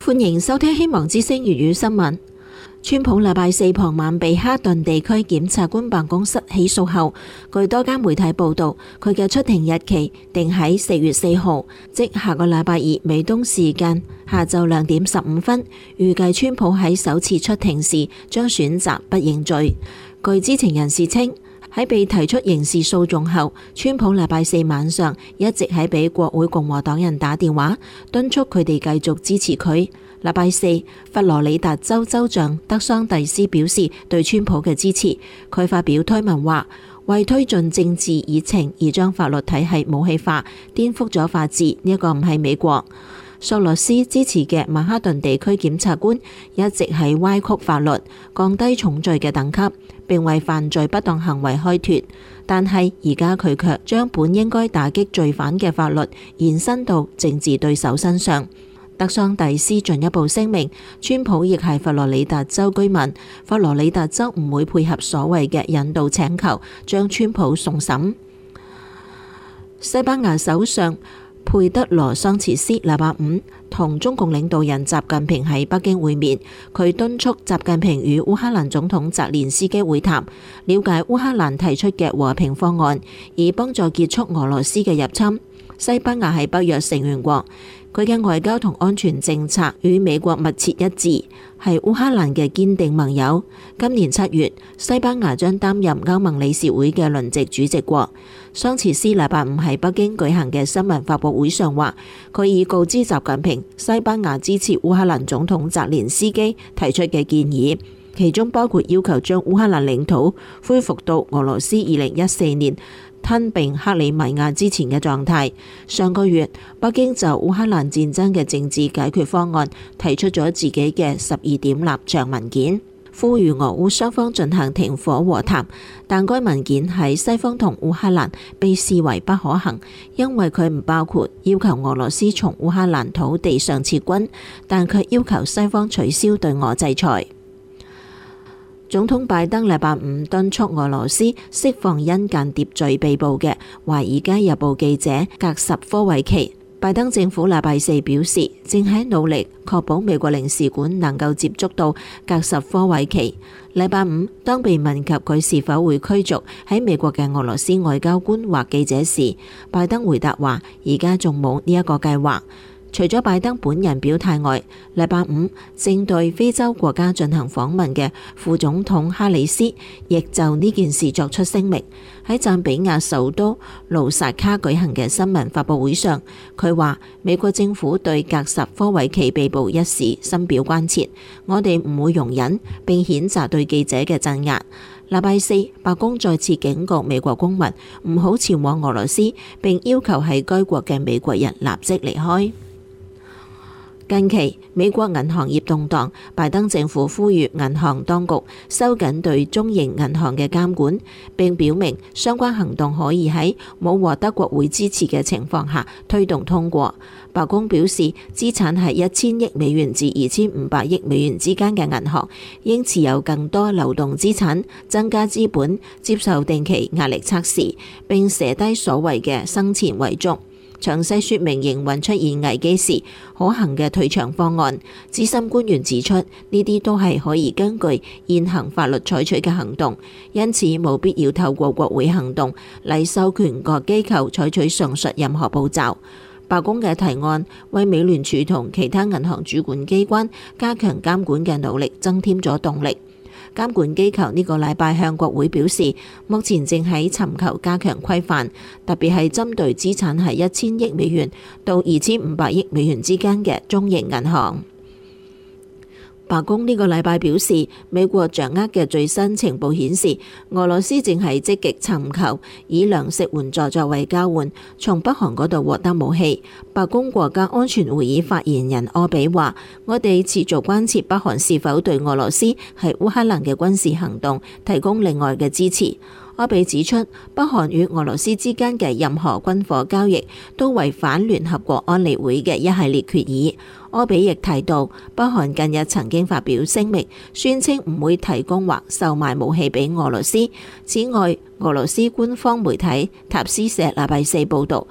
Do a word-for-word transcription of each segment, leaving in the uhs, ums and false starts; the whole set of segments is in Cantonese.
歡迎收聽希望之聲粵語新聞。川普禮拜四傍晚被哈頓地區檢察官辦公室起訴後，據多間媒體報道，佢嘅出庭日期定喺四月四號，即下個禮拜二美東時間下晝兩點十五分。預計川普喺首次出庭時將選擇不認罪。據知情人士稱，喺被提出刑事訴訟後，川普禮拜四晚上一直喺俾國會共和黨人打電話，敦促佢哋繼續支持佢。禮拜四，佛羅里達州州長德桑蒂斯表示對川普嘅支持。佢發表推文話，為推進政治議程而將法律體系武器化，顛覆咗法治，呢一個唔係美國。索羅斯支持嘅曼哈頓地區檢察官一直喺歪曲法律，降低重罪嘅等級，並為犯罪不當行為開脫。但係而家佢卻將本應該打擊罪犯嘅法律延伸到政治對手身上。德桑蒂斯進一步聲明，川普亦係佛羅里達州居民，佛羅里達州唔會配合所謂嘅引渡請求，將川普送審。西班牙首相佩德羅桑切斯禮拜五同中共領導人習近平喺北京會面，佢敦促習近平與烏克蘭總統澤連斯基會談，了解烏克蘭提出嘅和平方案，以幫助結束俄羅斯嘅入侵。西班牙係北約成員國，佢嘅外交同安全政策與美國密切一致，係烏克蘭嘅堅定盟友。今年七月，西班牙將擔任歐盟理事會嘅輪值主席國。桑切斯禮拜五喺北京舉行嘅新聞發佈會上話，佢已告知習近平，西班牙支持烏克蘭總統澤連斯基提出嘅建議，其中包括要求將烏克蘭領土恢復到俄羅斯二零一四年吞併克里米亞之前嘅狀態。上個月，北京就烏克蘭戰爭嘅政治解決方案提出咗自己嘅十二點立場文件，呼籲俄烏雙方進行停火和談，但該文件喺西方同烏克蘭被視為不可行，因為佢唔包括要求俄羅斯從烏克蘭土地上撤軍，但卻要求西方取消對俄制裁。總統拜登禮拜五敦促俄羅斯釋放因間諜罪被捕嘅《華爾街日報》記者格什科維奇。拜登政府禮拜四表示，正喺努力確保美國領事館能夠接觸到格什科維奇。禮拜五，當被問及佢是否會驅逐喺美國嘅俄羅斯外交官或記者時，拜登回答話：而家仲冇呢一個計劃。除咗拜登本人表態外，禮拜五正對非洲國家進行訪問嘅副總統哈里斯亦就呢件事作出聲明。喺贊比亞首都盧薩卡舉行嘅新聞發佈會上，佢話美國政府對格什科維奇被捕一事深表關切，我哋唔會容忍並譴責對記者嘅鎮壓。禮拜四，白宮再次警告美國公民唔好前往俄羅斯，並要求喺該國嘅美國人立即離開。近期美國銀行業動盪，拜登政府呼籲銀行當局收緊對中型銀行嘅監管，並表明相關行動可以喺冇獲得國會支持嘅情況下推動通過。白宮表示，資產係一千億美元至二千五百億美元之間嘅銀行應持有更多流動資產，增加資本，接受定期壓力測試，並寫低所謂嘅生前遺囑，詳細說明營運出現危機時可行嘅退場方案。資深官員指出，呢啲都係可以根據現行法律採取嘅行動，因此冇必要透過國會行動嚟授權各機構採取上述任何步驟。白宮嘅提案為美聯儲同其他銀行主管機關加強監管嘅努力增添咗動力。監管機構呢個禮拜向國會表示，目前正喺尋求加強規範，特別係針對資產係一千億美元到二千五百億美元之間嘅中型銀行。白宮呢個禮拜表示，美國掌握嘅最新情報顯示，俄羅斯正係積極尋求以糧食援助作為交換，從北韓嗰度獲得武器。白宮國家安全會議發言人柯比話：我哋持續關切北韓是否對俄羅斯喺烏克蘭嘅軍事行動提供另外嘅支持。柯比指出，北韓與俄羅斯之間嘅任何軍火交易都違反聯合國安理會嘅一系列決議。柯比亦提到，北韓近日曾經發表聲明，宣稱唔會提供或售賣武器俾俄羅斯。此外，俄羅斯官方媒體塔斯社禮拜四報導，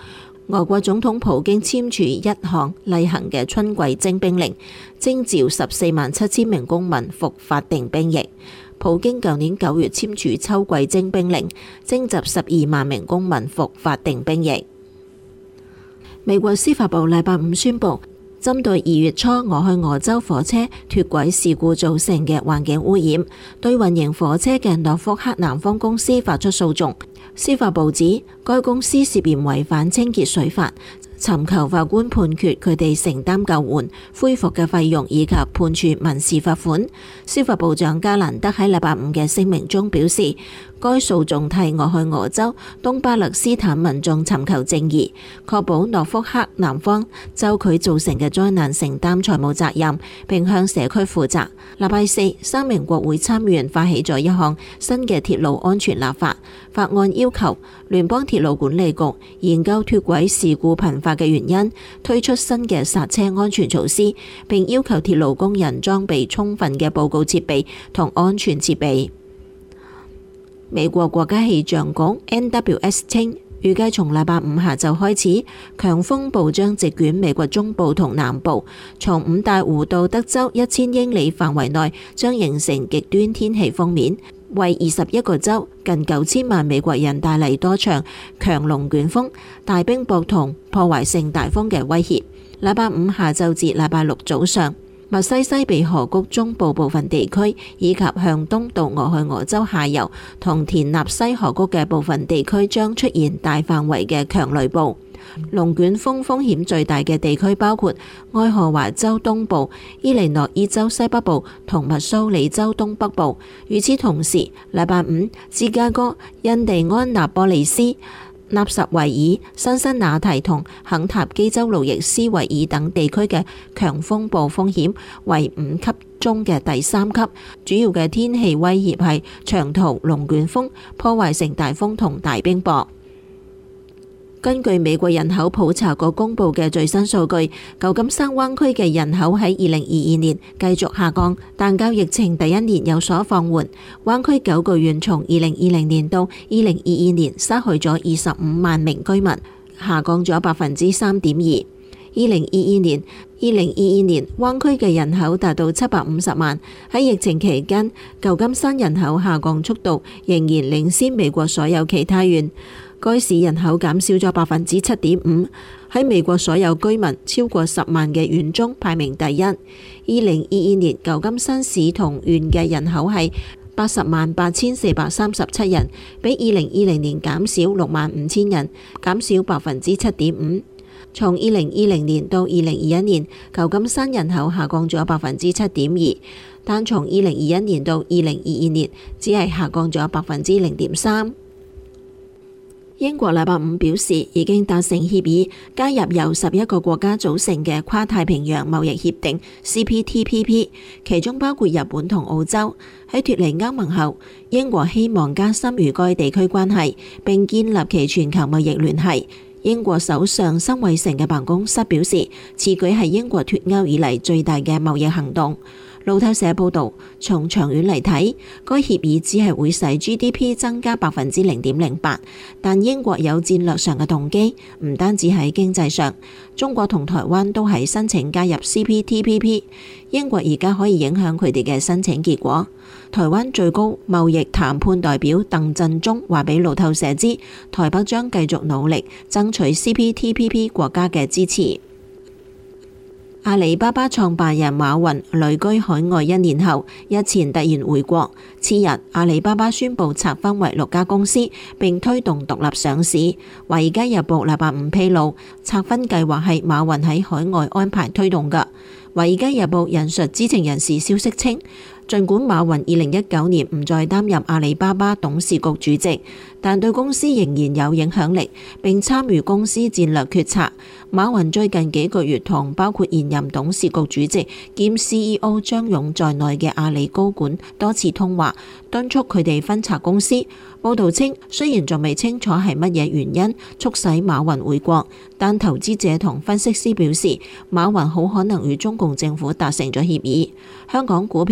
俄國總統普京簽署一項例行嘅春季徵兵令，徵召十四萬七千名公民服法定兵役。普京舊年九月簽署秋季徵兵令，徵集十二萬名公民服法定兵役。美國司法部禮拜五宣布，針對二月初俄亥俄州火車脫軌事故造成嘅環境污染，對運營火車嘅諾福克南方公司發出訴訟。司法部指該公司涉嫌違反清潔水法，尋求法官判決佢哋承擔救援、恢復嘅費用以及判處民事罰款。司法部長加蘭德喺禮拜五嘅聲明中表示，該訴訟替俄亥俄州東巴勒斯坦民眾尋求正義，確保諾福克南方就佢造成嘅災難承擔財務責任，並向社區負責。禮拜四，三名國會參議員發起咗一項新嘅鐵路安全立法，法案要求聯邦鐵路管理局研究脫軌事故頻發嘅原因，推出新嘅剎車安全措施，並要求鐵路工人裝備充分嘅報告設備同安全設備。美國國家氣象局 N W S 稱，預計從禮拜五下晝開始，強風暴將席捲美國中部同南部，從五大湖到德州一千英里範圍內將形成極端天氣鋒面，為二十一個州近九千萬美國人帶嚟多場強龍捲風、大冰雹同破壞性大風嘅威脅。禮拜五下晝至禮拜六早上，密西西比河谷中部部分地區以及向東到俄亥俄州下游同田納西河谷嘅部分地區將出現大範圍嘅強雷暴。龍捲風風險最大嘅地區包括愛荷華州東部、伊利諾伊州西北部同密蘇里州東北部。與此同時，禮拜五，芝加哥、印第安納波利斯、納什維爾、辛辛那提同肯塔基州路易斯維爾等地區嘅強風暴風險為五級中嘅第三級，主要嘅天氣威脅係長途龍捲風、破壞性大風同大冰雹。根據美國人口普查局公布嘅最新數據，舊金山灣區嘅人口喺二零二二年繼續下降，但較疫情第一年有所放緩。灣區九個縣從二零二零年到二零二二年失去咗二十五萬名居民，下降咗百分之三點二。二零二二年，二零二二年灣區嘅人口達到七百五十萬。喺疫情期間，舊金山人口下降速度仍然領先美國所有其他縣。該市人口減少咗百分之七點五，喺美國所有居民超過十萬嘅縣中排名第一。二零二二年舊金山市同縣嘅人口係八十萬八千四百三十七人，比二零二零年減少六萬五千人，減少百分之七點五。從二零二零年到二零二一年，舊金山人口下降咗百分之七點二，但從二零二一年到二零二二年，只係下降咗百分之零點三。英國禮拜五表示，已經達成協議，加入由十一個國家組成嘅跨太平洋貿易協定 C P T P P， 其中包括日本同澳洲。喺脫離歐盟後，英國希望加深與該地區關係，並建立其全球貿易聯繫。英國首相辛偉誠嘅辦公室表示，此舉係英國脫歐以嚟最大嘅貿易行動。路透社報導，從長遠嚟睇，該協議只係會使 G D P 增加百分之零點零八，但英國有戰略上嘅動機，唔單止喺經濟上。中國同台灣都係申請加入 C P T P P， 英國而家可以影響佢哋嘅申請結果。台灣最高貿易談判代表鄧振中話俾路透社知，台北將繼續努力爭取 C P T P P 國家嘅支持。阿里巴巴創辦人馬雲旅居海外一年後，日前突然回國。次日，阿里巴巴宣布拆分為六家公司，並推動獨立上市。《華爾街日報》禮拜五披露，拆分計劃係馬雲喺海外安排推動嘅。《華爾街日報》引述知情人士消息稱，儘管馬雲二零一九年唔再擔任阿里巴巴董事局主席，但對公司仍然有影響力，並參與公司戰略決策。馬雲最近幾個月同包括現任董事局主席兼 C E O 張勇在內嘅阿里高管多次通話，敦促佢哋分拆公司。報導稱，雖然仲未清楚係乜嘢原因促使馬雲回國，但投資者同分析師表示，馬雲好可能與中共政府達成咗協議。香港股票分析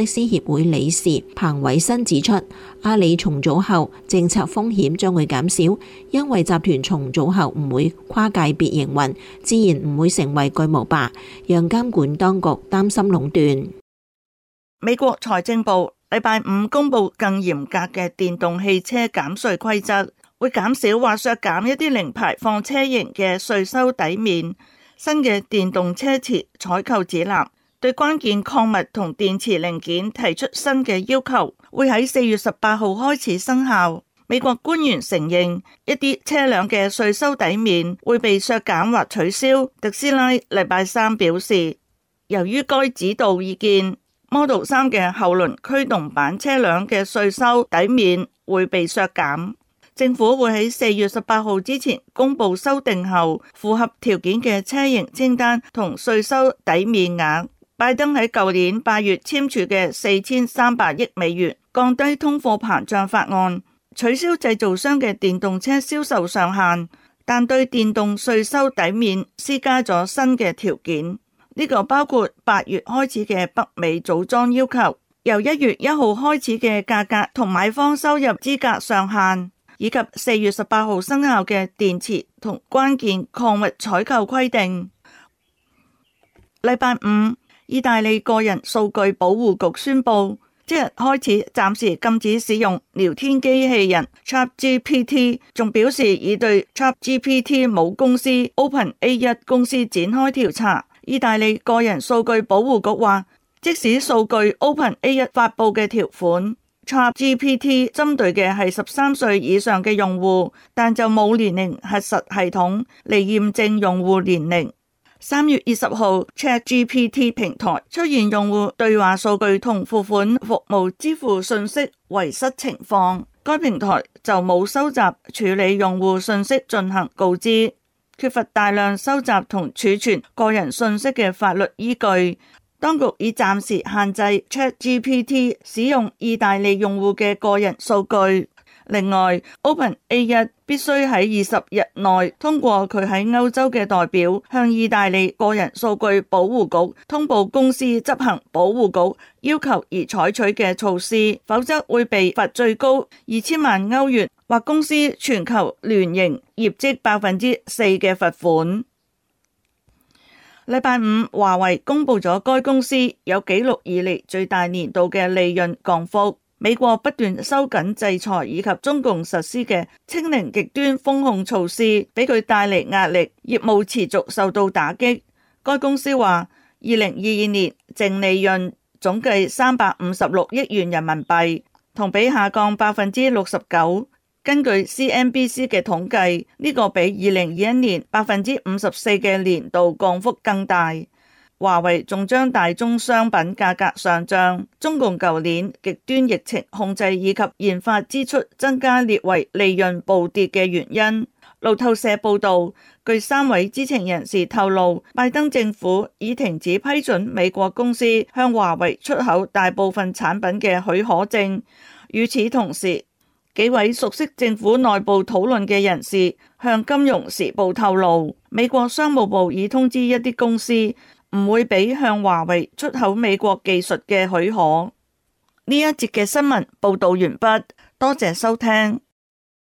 師協會理事彭偉新指出，阿里重組後政策風險將會減少，因為集團重組後唔會跨界別營運，自然唔會成為巨無霸，讓監管當局擔心壟斷。 美國財政部禮拜五公布更嚴格嘅電動汽車減稅規則，會減少或削減一啲零排放車型嘅稅收抵免。新嘅電動車池採購指南對關鍵礦物同電池零件提出新嘅要求，會喺四月十八號開始生效。美國官員承認一啲車輛嘅稅收抵免會被削減或取消。特斯拉禮拜三表示，由於該指導意見，Model 三嘅後輪驅動版車輛嘅稅收抵免會被削減。政府會喺四月十八號之前公布修訂後符合條件嘅車型清單同稅收抵免額。拜登喺舊年八月簽署嘅四千三百億美元降低通貨膨脹法案，取消製造商嘅電動車銷售上限，但對電動稅收抵免施加咗新嘅條件。呢個包括八月開始嘅北美組裝要求，由一月一號開始嘅價格同買方收入資格上限，以及四月十八號生效嘅電池同關鍵礦物採購規定。禮拜五，意大利個人數據保護局宣布，即日開始暫時禁止使用聊天機器人 ChatGPT， 仲表示已對 ChatGPT 母公司 OpenA 一公司展開調查。意大利個人數據保護局話，即使數據 OpenA 一發布嘅條款，ChatGPT 針對嘅係十三歲以上嘅用戶，但就冇年齡核實系統嚟驗證用戶年齡。三月二十號 ChatGPT 平台出現用戶對話數據同付款服務支付信息遺失情況，該平台就冇收集處理用戶信息進行告知，缺乏大量收集同儲存個人信息嘅法律依據。當局已暫時限制 ChatGPT 使用意大利用戶嘅個人數據。另外 OpenA 一必須喺二十日內通過佢喺歐洲嘅代表向意大利個人數據保護局通報公司執行保護局要求而採取嘅措施，否則會被罰最高二千萬歐元或公司全球聯營業績百分之四嘅罰款。禮拜五，華為公布咗該公司有紀錄以嚟最大年度嘅利潤降幅。美國不斷收緊制裁以及中共實施嘅清零極端封控措施，俾佢帶嚟壓力，業務持續受到打擊。該公司話，二零二二年淨利潤總計三百五十六億元人民幣，同比下降百分之六十九。根據 C N B C 嘅統計，呢、這個比二零二一年百分之五十四嘅年度降幅更大。華為仲將大宗商品價格上漲、中共舊年極端疫情控制以及研發支出增加列為利潤暴跌嘅原因。路透社報道，據三位知情人士透露，拜登政府已停止批准美國公司向華為出口大部分產品嘅許可證。與此同時，幾位熟悉政府內部討論嘅人士向《金融時報》透露，美國商務部已通知一啲公司唔會俾向華為出口美國技術嘅許可。呢一節嘅新聞報道完畢，多謝收聽。